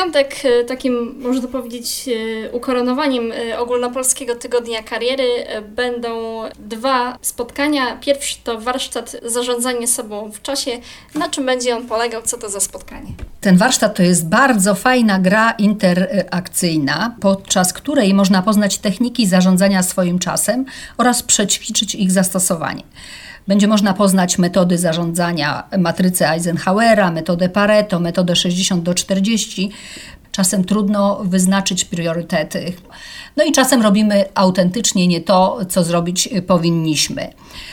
piątek takim, można powiedzieć, ukoronowaniem Ogólnopolskiego Tygodnia Kariery będą 2 spotkania. Pierwszy to warsztat Zarządzanie sobą w czasie. Na czym będzie on polegał? Co to za spotkanie? Ten warsztat to jest bardzo fajna gra interakcyjna, podczas której można poznać techniki zarządzania swoim czasem oraz przećwiczyć ich zastosowanie. Będzie można poznać metody zarządzania, matrycę Eisenhowera, metodę Pareto, metodę 60/40. Czasem trudno wyznaczyć priorytety. No i czasem robimy autentycznie nie to, co zrobić powinniśmy.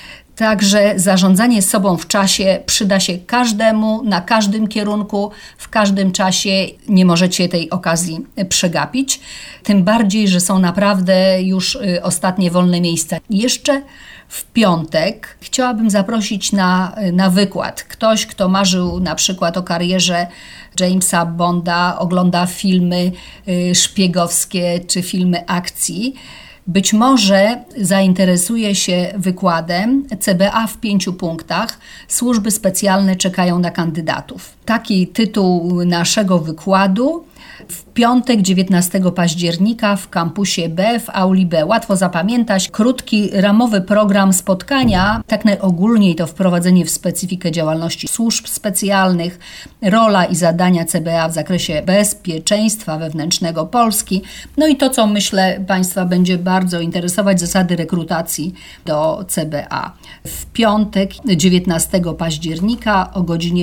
Także zarządzanie sobą w czasie przyda się każdemu, na każdym kierunku, w każdym czasie. Nie możecie tej okazji przegapić. Tym bardziej, że są naprawdę już ostatnie wolne miejsca. Jeszcze w piątek chciałabym zaprosić na wykład. Ktoś, kto marzył na przykład o karierze Jamesa Bonda, ogląda filmy szpiegowskie czy filmy akcji, być może zainteresuje się wykładem CBA w 5 punktach. Służby specjalne czekają na kandydatów. Taki tytuł naszego wykładu. W piątek 19 października w kampusie B w auli B. Łatwo zapamiętać. Krótki, ramowy program spotkania, tak najogólniej to wprowadzenie w specyfikę działalności służb specjalnych, rola i zadania CBA w zakresie bezpieczeństwa wewnętrznego Polski. No i to, co myślę Państwa będzie bardzo interesować, zasady rekrutacji do CBA. W piątek 19 października o godzinie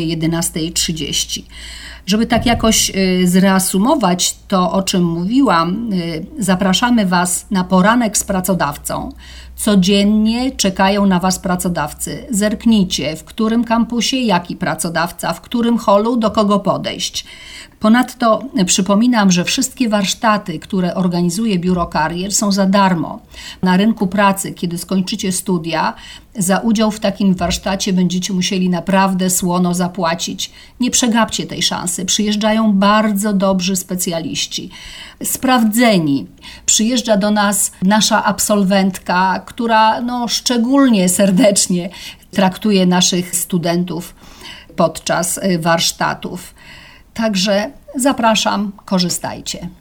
11:30. Żeby tak jakoś zreasumować to, o czym mówiłam, zapraszamy Was na poranek z pracodawcą. Codziennie czekają na Was pracodawcy. Zerknijcie, w którym kampusie, jaki pracodawca, w którym holu, do kogo podejść. Ponadto przypominam, że wszystkie warsztaty, które organizuje Biuro Karier, są za darmo. Na rynku pracy, kiedy skończycie studia, za udział w takim warsztacie będziecie musieli naprawdę słono zapłacić. Nie przegapcie tej szansy. Przyjeżdżają bardzo dobrzy specjaliści, sprawdzeni. Przyjeżdża do nas nasza absolwentka, która szczególnie serdecznie traktuje naszych studentów podczas warsztatów. Także zapraszam, korzystajcie.